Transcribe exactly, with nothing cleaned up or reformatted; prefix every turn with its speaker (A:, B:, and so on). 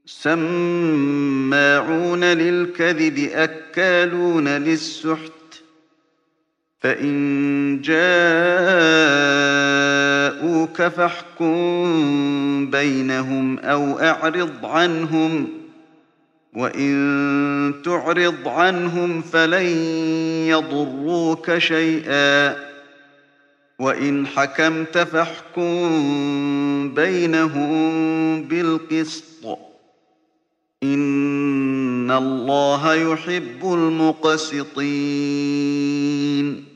A: سماعون للكذب أكالون للسحت فإن جاءوك فاحكم بينهم أو أعرض عنهم وإن تعرض عنهم فلن يضروك شيئا وإن حكمت فاحكم بينهم بالقسط إن الله يحب المقسطين